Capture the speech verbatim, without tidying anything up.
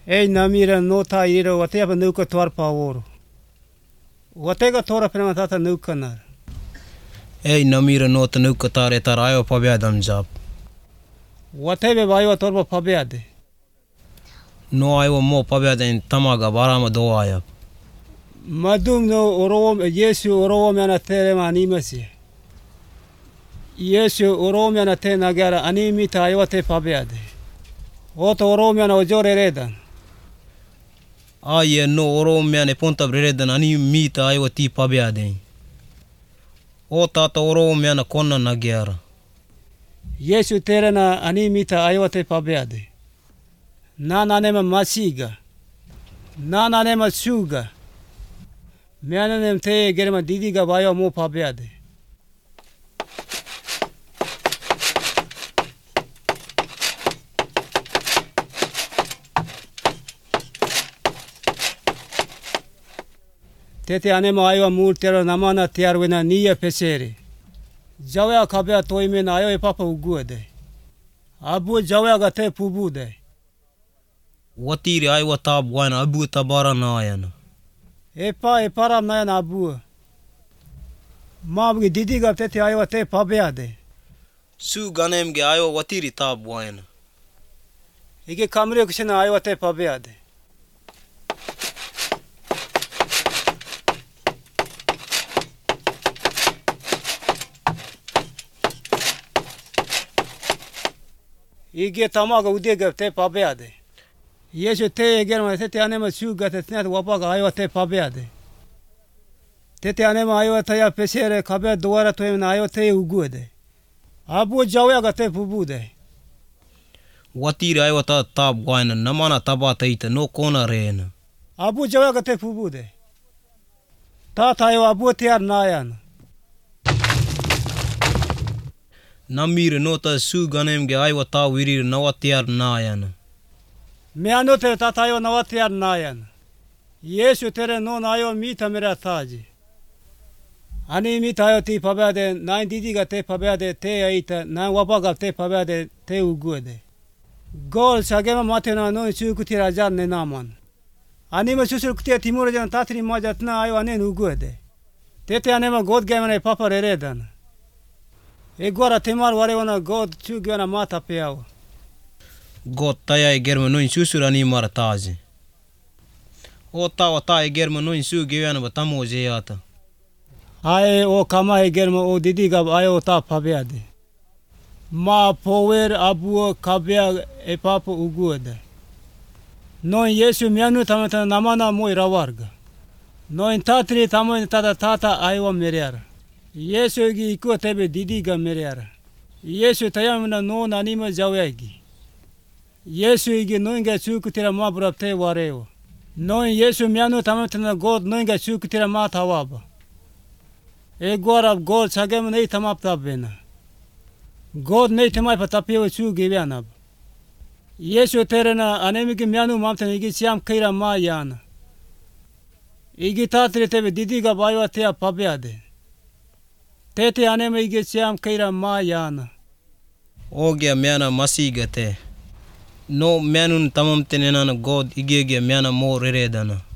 Ei namira nota iro wate pa nuka tor paworo. Wate ga tora prema tata nuka nar. Ei namira nota nuka tare tar ayo pabeadam jab. Wate be bayo torba pabeade. No ayo mo pabeaden tamaga barama do ayak. Madum no oroom Yesu oroom yana tere ma animasi. Yesu oroom yana te nagara animita ayo te pabeade. Oto oroom yana ojore redan. Aye no oroom yana ponta breredan animita ayo ti pabeade. O tata oroom yana konna nagyara. Yesu tere na animita ayo te pabeade. Na nanema masiga. Na nanema suga. Meanem te germa didiga bayo mo pabeade. Tete anema ayo multero namana tiarwena niya pesere. Jawya kabya toimena ayo e papa uguade. Abu jawya ga te pubude. Watiri ayo tab wana abu tabara na ayana. Epa e para na na abu. Mabgi didiga tete ayo te pabeade. Su ganemge ayo watiri tab wana. Ige kamre kushena ayo te pabeade. Ige tamaga udega te pabeade. Yesu te germa tete anema suga te tnet wapaga ayo te pabeade. Tete anema ayo te ya pesere kabe doara to na ayo te ugude. Abu jawya ga te pubude. Watiri ayo ta tab wana namana tabata ita no kona rena. Abu jawya ga te pubude. Ta ta ayo abu te ar nayan. Namire nota su ganemge ayo ta wirir nawatiar nayan. Meano te ta ta ayo nawatiar nayan. Yesu tere no na ayo mita mera taji. Ani mita ayo ti pabeade nine didiga te pabeade te aita nine wapaga te pabeade te ugude. Gol sagema matena no chukutira janne naman. Ani ma susul kutia timura jan tatri majatna ayo anen ugude. Tete anema god gemane papa reredan. Egora temar warewana god chugana mata peao. God taya e germa noin susurani mara tazi. O tawa ta e germa noin su gewana batamo jeata. Ae o kama e germa o didiga ayo ta pabeade. Ma power abu kabea e papa ugude. Noin Yesu mianu tamata namana moi rawarga. Noin tatri tamo tata tata ayo mereara. Yesu gi iku tebe didiga mereara. Yesu tayamna no nanima jawegi. Yesu igi noinga chukutira mabra te wareo. Noin Yesu mianu tamatana god noinga chukutira matawaba. E gora god sagem nei tamapta bena. God nei tamai patapio chugivianab. Yesu terena anemigi mianu mamtana igi siam kaira ma yana. Igi tatri tebe didiga bayo te pabeade. Tete anema igi siam kaira ma yana. Ogia miana masiga te. No menun tamam tenena god igege miana mo reredana.